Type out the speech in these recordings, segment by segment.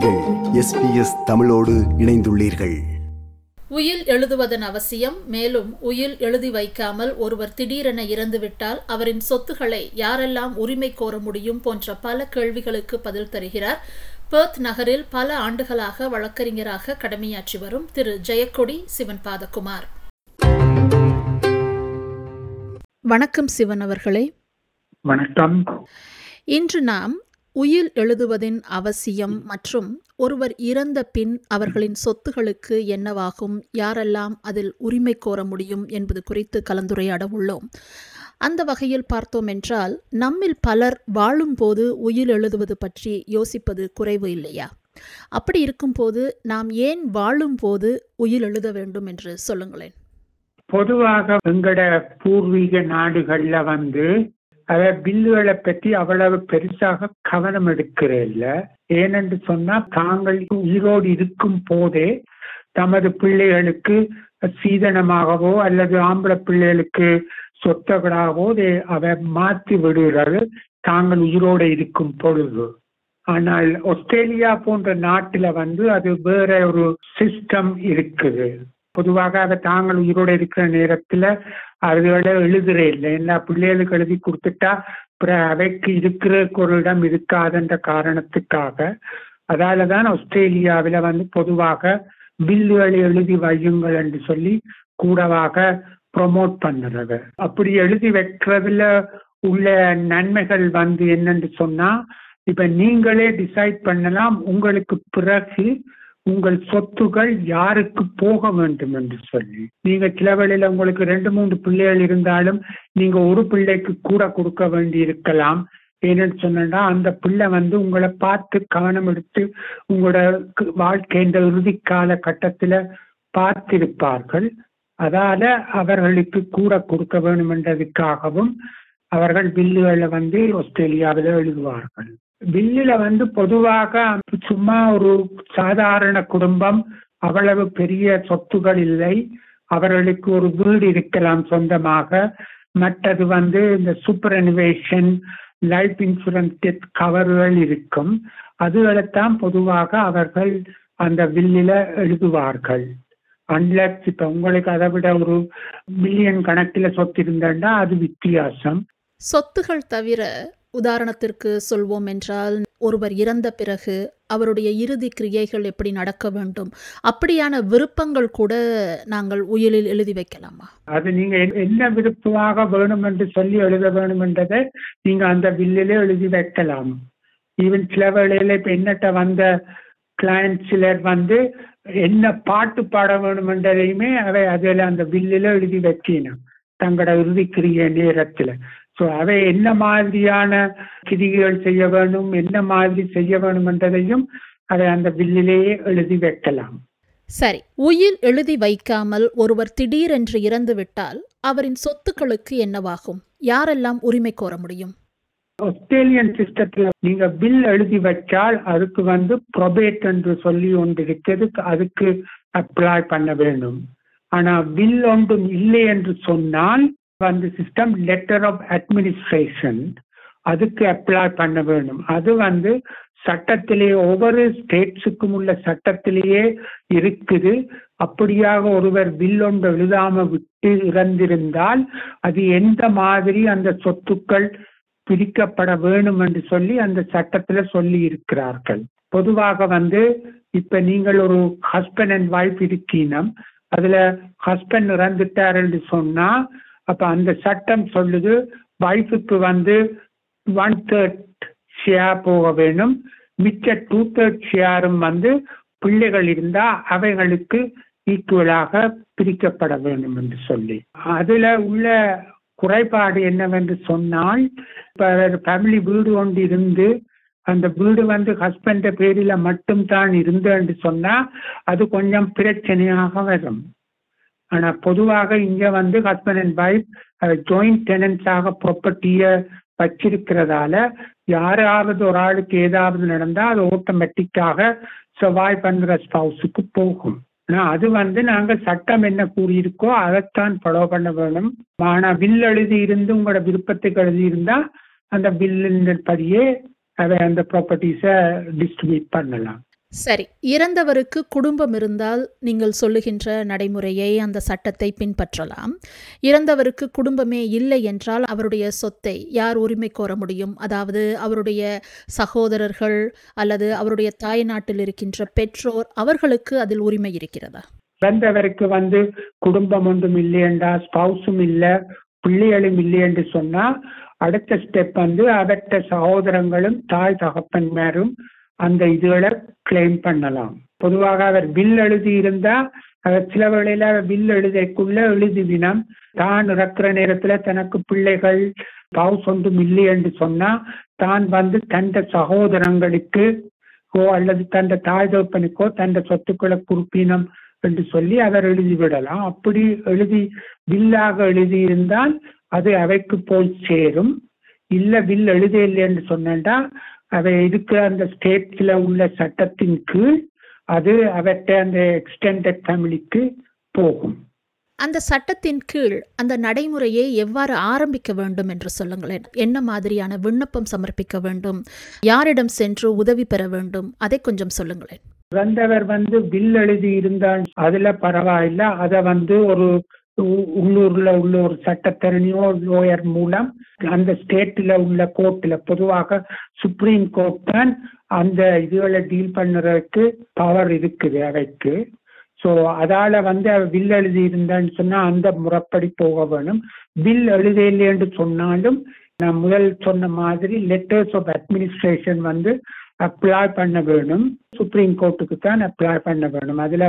நீங்கள் SBS தமிழோடு இணைந்துள்ளீர்கள். உயில் எழுதுவதன் அவசியம். மேலும் உயில் எழுதி வைக்காமல் ஒருவர் திடீரென இறந்துவிட்டால் அவரின் சொத்துக்களை யாரெல்லாம் உரிமை கோர முடியும் போன்ற பல கேள்விகளுக்கு பதில் தருகிறார் பெர்த் நகரில் பல ஆண்டுகளாக வழக்கறிஞராக கடமையாற்றி வரும் திரு ஜெயக்கொடி சிவன் பாதகுமார். வணக்கம் சிவன் அவர்களே. வணக்கம். இன்று நாம் உயில் எழுதுவதின் அவசியம் மற்றும் ஒருவர் இறந்த பின் அவர்களின் சொத்துகளுக்கு என்னவாகும், யாரெல்லாம் அதில் உரிமை கோர முடியும் என்பது குறித்து கலந்துரையாட உள்ளோம். அந்த வகையில் பார்த்தோம் என்றால், நம்மில் பலர் வாழும்போது உயில் எழுதுவது பற்றி யோசிப்பது குறைவு இல்லையா? அப்படி இருக்கும்போது நாம் ஏன் வாழும்போது உயில் எழுத வேண்டும் என்று சொல்லுங்களேன். பொதுவாக எங்கட பூர்வீக நாடுகள்ல பில்லுகளை பற்றி அவ்வளவு பெருசாக கவனம் எடுக்கிறதில்ல. ஏனென்று சொன்னா, தாங்கள் உயிரோடு இருக்கும் போதே தமது பிள்ளைகளுக்கு சீதனமாகவோ அல்லது ஆம்பளை பிள்ளைகளுக்கு சொத்தகளாகவோ அதை மாற்றி விடுகிறது தாங்கள் உயிரோடு இருக்கும் பொழுது. ஆனால் ஆஸ்திரேலியா போன்ற நாட்டுல அது வேற ஒரு சிஸ்டம் இருக்குது. பொதுவாக அதை தாங்கள் உயிரோடு இருக்கிற நேரத்துல அதுகளை எழுதுறே இல்லை. எல்லா பிள்ளைகளுக்கு எழுதி கொடுத்துட்டா அவைக்கு இருக்கிற ஒரு இடம் இருக்காதுன்ற காரணத்துக்காக அதாலதான் ஆஸ்திரேலியாவில பொதுவாக பில்லுகளை எழுதி வையுங்கள் என்று சொல்லி கூடவாக ப்ரொமோட் பண்ணுறது. அப்படி எழுதி வைக்கிறதுல உள்ள நன்மைகள் என்னன்னு சொன்னா, இப்ப நீங்களே டிசைட் பண்ணலாம் உங்களுக்கு பிறகு உங்கள் சொத்துகள் யாருக்கு போக வேண்டும் என்று சொல்லி. நீங்க சில வேளையில உங்களுக்கு 2-3 பிள்ளைகள் இருந்தாலும் நீங்க ஒரு பிள்ளைக்கு கூட கொடுக்க வேண்டி இருக்கலாம். ஏன்னு சொன்னா, அந்த பிள்ளை உங்களை பார்த்து கவனம் எடுத்து உங்களோட வாழ்க்கையின் இறுதி கால கட்டத்துல பார்த்திருப்பார்கள். அதால அவர்களுக்கு கூட கொடுக்க வேண்டும் என்றதுக்காகவும் அவர்கள் பில்லுகளை ஆஸ்திரேலியாவில எழுதுவார்கள். பில்லுல பொதுவாக சும்மா ஒரு சாதாரண குடும்பம், அவ்வளவு பெரிய சொத்துகள் இல்லை, அவர்களுக்கு ஒரு வீடு இருக்கலாம் சொந்தமாக, மற்றது இந்த superannuation, life insurance, death கவர்கள் இருக்கும். அதுகளைத்தான் பொதுவாக அவர்கள் அந்த பில்லில எழுதுவார்கள். அன்லெஸ் இப்ப உங்களுக்கு அதை விட ஒரு மில்லியன் கணக்கில் சொத்து இருந்தா அது வித்தியாசம். சொத்துகள் தவிர, உதாரணத்திற்கு சொல்வோம் என்றால், ஒருவர் இறந்த பிறகு அவருடைய இறுதி கிரியைகள் எப்படி நடக்க வேண்டும், அப்படியான விருப்பங்கள் கூட நாங்கள் உயிலில் எழுதி வைக்கலாமா? அது நீங்க என்ன விருப்பமாக வேணும் என்று சொல்லி எழுத வேணும் என்றதை நீங்க அந்த பில்லிலே எழுதி வைக்கலாம். ஈவன் சில வேளையில இப்ப என்னட்ட கிளைண்ட் சிலர் என்ன பாட்டு பாட வேணும் என்றதையுமே அவை அதில் அந்த பில்லில எழுதி வைக்கணும் தங்களோட இறுதி கிரிய நேரத்துல. ஸோ அதை என்ன மாதிரியான கிரிகள் செய்ய வேணும், என்ன மாதிரி செய்ய வேணும் என்றதையும் அதை அந்த பில்லிலேயே எழுதி வைக்கலாம். சரி, உயில் எழுதி வைக்காமல் ஒருவர் திடீரென்று இறந்து விட்டால் அவரின் சொத்துக்களுக்கு என்னவாகும், யாரெல்லாம் உரிமை கோர முடியும்? ஆஸ்திரேலியன் சிஸ்டத்துல நீங்க பில் எழுதி வச்சால் அதுக்கு ப்ரொபேட் என்று சொல்லி ஒன்று இருக்கிறது, அதுக்கு அப்ளை பண்ண வேண்டும். ஆனா பில் ஒன்றும் இல்லை என்று சொன்னால் சிஸ்டம் லெட்டர் ஆஃப் அட்மினிஸ்ட்ரேஷன், அதுக்கு அப்ளை பண்ண வேண்டும். அது சட்டத்திலேயே ஒவ்வொரு ஸ்டேட்ஸுக்கும் உள்ள சட்டத்திலேயே இருக்குது. அப்படியாக ஒருவர் பில் ஒன்று எழுதாம விட்டு இறந்திருந்தால் அது எந்த மாதிரி அந்த சொத்துக்கள் பிரிக்கப்பட வேணும் என்று சொல்லி அந்த சட்டத்துல சொல்லி இருக்கிறார்கள். பொதுவாக இப்ப நீங்கள் ஒரு ஹஸ்பண்ட் அண்ட் ஒய்ஃப் இருக்கீனம், அதுல ஹஸ்பண்ட் இறந்துட்டார் என்று சொன்னா அப்ப அந்த சட்டம் சொல்லுது வைஃபுக்கு 1/3 ஷேர் போக வேணும், மிச்ச 2/3 ஷேரும் பிள்ளைகள் இருந்தா அவைகளுக்கு ஈக்குவலாக பிரிக்கப்பட வேண்டும் என்று சொல்லி. அதுல உள்ள குறைபாடு என்னவென்று சொன்னால், இப்ப ஃபேமிலி வீடு ஒன்று இருந்து அந்த வீடு ஹஸ்பண்ட் பேரில மட்டும்தான் இருந்தேன்னு சொன்னா அது கொஞ்சம் பிரச்சனையாக வரும். ஆனா பொதுவாக இங்க ஹஸ்பண்ட் அண்ட் ஒய்ஃப் ஜாயிண்ட் டெனன்ஸாக ப்ராப்பர்ட்டிய வச்சிருக்கிறதால யாராவது ஒரு ஆளுக்கு ஏதாவது நடந்தா அது ஆட்டோமேட்டிக்காக சர்வைவ் பண்ற ஸ்பவுஸுக்கு போகும். அது நாங்க சட்டம் என்ன கூறியிருக்கோ அதைத்தான் ஃபாலோ பண்ண வேணும். ஆனா பில் எழுதி இருந்து உங்களோட விருப்பத்துக்கு எழுதி இருந்தா அந்த பில்லின் படியே அதை அந்த ப்ராப்பர்ட்டிஸை டிஸ்ட்ரிபியூட் பண்ணலாம். சரி, இறந்தவருக்கு குடும்பம் இருந்தால் நீங்கள் சொல்லுகின்ற நடைமுறையை, அந்த சட்டத்தை பின்பற்றலாம். இறந்தவருக்கு குடும்பமே இல்லை என்றால் அவருடைய சொத்தை யார் உரிமை கோர முடியும்? அதாவது அவருடைய சகோதரர்கள் அல்லது அவருடைய தாய் நாட்டில் இருக்கின்ற பெற்றோர், அவர்களுக்கு அதில் உரிமை இருக்கிறதா? இறந்தவருக்கு குடும்பம் ஒன்றும் இல்லையண்டா, ஸ்பௌஸும் இல்ல, பிள்ளைகளும் இல்லை என்று சொன்னா அடுத்த ஸ்டெப் அவற்ற சகோதரங்களும் தாய் தகப்பன்மாரும் அந்த இதுகளை கிளைம் பண்ணலாம். பொதுவாக அவர் வில் எழுதி இருந்தா அவர் சில வேளையில வில் எழுதைக்குள்ள எழுதிவினம் தான் இறக்குற நேரத்துல தனக்கு பிள்ளைகள் ஸ்பௌஸ் ஒன்றும் இல்லை என்று சொன்னா தான் தந்த சகோதரங்களுக்கு அல்லது தந்த தாய் தகப்பனுக்கோ தந்த சொத்துக்களை குறிப்பினம் என்று சொல்லி அவர் எழுதிவிடலாம். அப்படி எழுதி வில்லாக எழுதியிருந்தால் அது அவைக்கு போய் சேரும். இல்ல வில் எழுத இல்லை என்று சொன்னா அவை இருக்கிற அந்த ஸ்டேட்ல உள்ள சட்டத்தின் கீழ் அது அவற்ற அந்த எக்ஸ்டெண்டட் ஃபேமிலிக்கு போகும். அந்த சட்டத்தின் கீழ் அந்த நடைமுறையை எவ்வாறு ஆரம்பிக்க வேண்டும் என்று சொல்லுங்களேன். என்ன மாதிரியான விண்ணப்பம் சமர்ப்பிக்க வேண்டும், யாரிடம் சென்று உதவி பெற வேண்டும், அதை கொஞ்சம் சொல்லுங்களேன். இறந்தவர் வில் எழுதி இருந்தால் அதுல பரவாயில்ல. அதை ஒரு உள்ளூர்ல உள்ள ஒரு சட்டத்தரணியோ லோயர் மூலம் அந்த ஸ்டேட்ல உள்ள கோர்ட்ல, பொதுவாக சுப்ரீம் கோர்ட் தான் அந்த இதுகளை டீல் பண்ணுறதுக்கு பவர் இருக்குது அவைக்கு. ஸோ அதால வில் எழுதி இருந்தான்னு சொன்னா அந்த முறைப்படி போக வேணும். வில் எழுத இல்லைன்னு சொன்னாலும் நான் முதல் சொன்ன மாதிரி லெட்டர்ஸ் ஆஃப் அட்மினிஸ்ட்ரேஷன் அப்ளை பண்ண வேணும். சுப்ரீம் கோர்ட்டுக்கு தான் அப்ளை பண்ண வேணும். அதுல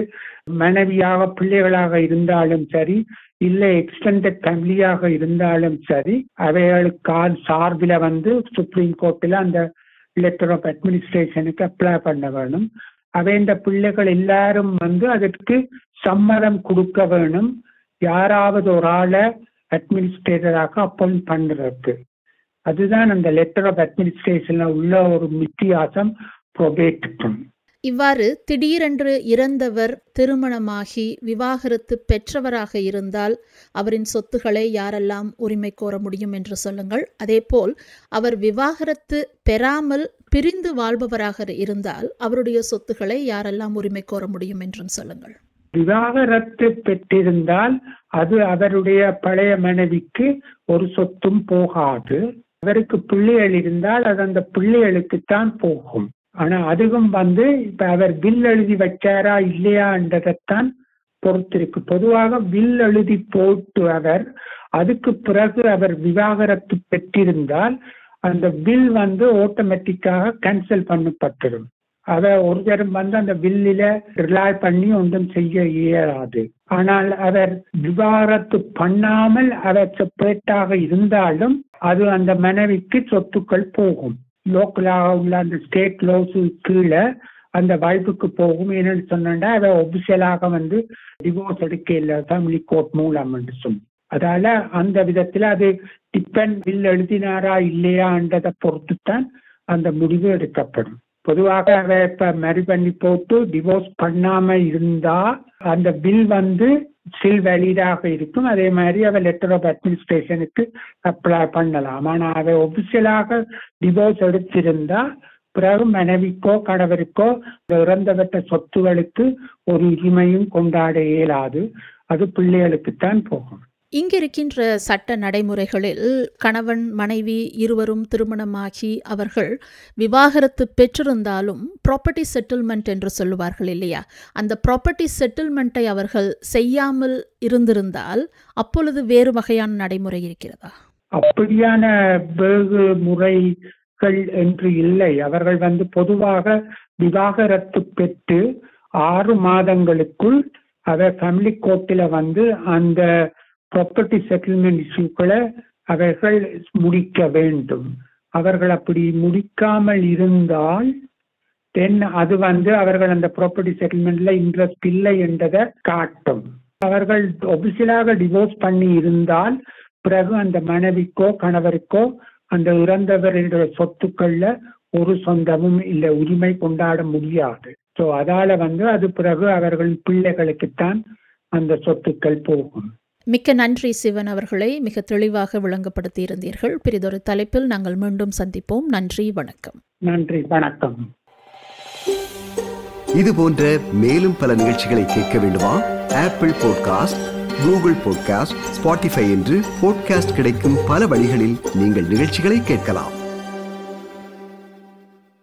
மனைவியாக பிள்ளைகளாக இருந்தாலும் சரி, இல்லை எக்ஸ்டெண்டட் ஃபேமிலியாக இருந்தாலும் சரி, அவைகளுக்கான சார்பில் சுப்ரீம் கோர்ட்டில் அந்த லெட்டர் ஆஃப் அட்மினிஸ்ட்ரேஷனுக்கு அப்ளை பண்ண வேணும். இந்த பிள்ளைகள் எல்லாரும் அதற்கு சம்மதம் கொடுக்க வேணும். யாராவது ஒரு ஆளை அட்மினிஸ்ட்ரேட்டராக அப்பாயிண்ட் பண்றதுக்கு. அதுதான் அந்த லெட்டர் ஆஃப் அட்மினிஸ்ட்ரேஷன்ல உள்ள ஒரு வித்தியாசம் ப்ரொபேட்டுக்கும். இவ்வாறு திடீரென்று இறந்தவர் திருமணமாகி விவாகரத்து பெற்றவராக இருந்தால் அவரின் சொத்துக்களை யாரெல்லாம் உரிமை கோர முடியும் என்று சொல்லுங்கள். அதேபோல் அவர் விவாகரத்து பெறாமல் பிரிந்து வாழ்பவராக இருந்தால் அவருடைய சொத்துக்களை யாரெல்லாம் உரிமை கோர முடியும் என்றும் சொல்லுங்கள். விவாகரத்து பெற்றிருந்தால் அது அவருடைய பழைய மனைவிக்கு ஒரு சொத்தும் போகாது. அவருக்கு பிள்ளைகள் இருந்தால் அது அந்த பிள்ளைகளுக்குத்தான் போகும். ஆனா அதுவும் இப்ப அவர் வில் எழுதி வச்சாரா இல்லையான்றதைத்தான் பொறுத்திருக்கு. பொதுவாக வில் எழுதி போட்டு அதுக்கு பிறகு அவர் விவாகரத்து பெற்றிருந்தால் அந்த வில் ஆட்டோமேட்டிக்காக கேன்சல் பண்ணப்பட்டிரும். ஒரு தரம் அந்த வில்லில ரிலை பண்ணி ஒன்றும் செய்ய இயலாது. ஆனால் அவர் விவாகரத்து பண்ணாமல் அவர் செப்பரேட்டாக இருந்தாலும் அது அந்த மனைவிக்கு சொத்துக்கள் போகும். லோக்கலாக உள்ள அந்த ஸ்டேட் லோஸு கீழே அந்த வாய்ப்புக்கு போகும். என்னன்னு சொன்னா அதை ஒபிஷியலாக டிவோர்ஸ் எடுக்க இல்லை ஃபேமிலி கோர்ட் மூலம் என்று சொல்லி. அதால அந்த விதத்துல அது டிபெண்ட் வில் எழுதினாரா இல்லையான்றதை பொறுத்துத்தான் அந்த முடிவு எடுக்கப்படும். பொதுவாக அவ இப்ப மேரி பண்ணி போட்டு டிவோர்ஸ் பண்ணாம இருந்தா அந்த பில் ஸ்டில் வேலிடாக இருக்கும். அதே மாதிரி அவ லெட்டர் ஆஃப் அட்மினிஸ்ட்ரேஷனுக்கு அப்ளை பண்ணலாம். ஆனா அவ ஒபிஷியலாக டிவோர்ஸ் எடுத்திருந்தா பிறகு மனைவிக்கோ கணவருக்கோ இறந்தவற்ற சொத்துகளுக்கு ஒரு உரிமையும் கொண்டாட இயலாது. அது பிள்ளைகளுக்குத்தான் போகும். இங்கிருக்கின்ற சட்ட நடைமுறைகளில் கணவன் மனைவி இருவரும் திருமணமாகி அவர்கள் விவாகரத்து பெற்றிருந்தாலும் ப்ராப்பர்ட்டி செட்டில்மெண்ட் என்று சொல்லுவார்கள் இல்லையா? அந்த ப்ராப்பர்ட்டி செட்டில்மெண்ட்டை அவர்கள் செய்யாமல் இருந்திருந்தால் அப்பொழுது வேறு வகையான நடைமுறை இருக்கிறதா? அப்படியான வேறு முறைகள் என்று இல்லை. அவர்கள் பொதுவாக விவாகரத்து பெற்று 6 மாதங்களுக்குள் அவர் ஃபேமிலி கோர்ட்டில் அந்த ப்ராப்பர்ட்டி செட்டில்மெண்ட் இஷ்யூக்களை அவர்கள் முடிக்க வேண்டும். அவர்கள் அப்படி முடிக்காமல் இருந்தால் தென் அது அவர்கள் அந்த ப்ராப்பர்ட்டி செட்டில்மெண்ட்ல இன்ட்ரெஸ்ட் இல்லை என்றதை காட்டும். அவர்கள் ஒபிஷியலாக டிவோர்ஸ் பண்ணி இருந்தால் பிறகு அந்த மனைவிக்கோ கணவருக்கோ அந்த இறந்தவருடைய சொத்துக்கள்ல ஒரு சொந்தமும் இல்லை, உரிமை கொண்டாட முடியாது. ஸோ அதால அது பிறகு அவர்களின் பிள்ளைகளுக்குத்தான் அந்த சொத்துக்கள் போகும். மிக்க நன்றி சிவன் அவர்களை, மிக தெளிவாக விளங்கப்படுத்தி இருந்தீர்கள். பிறிதொரு தலைப்பில் நாங்கள் மீண்டும் சந்திப்போம். நன்றி, வணக்கம். நன்றி, வணக்கம். இது போன்ற மேலும் பல நிகழ்ச்சிகளை கேட்க வேண்டுமா? Apple podcast, Google podcast, Spotify என்று பாட்காஸ்ட் கிடைக்கும் பல வழிகளில் நீங்கள் நிகழ்ச்சிகளை கேட்கலாம்.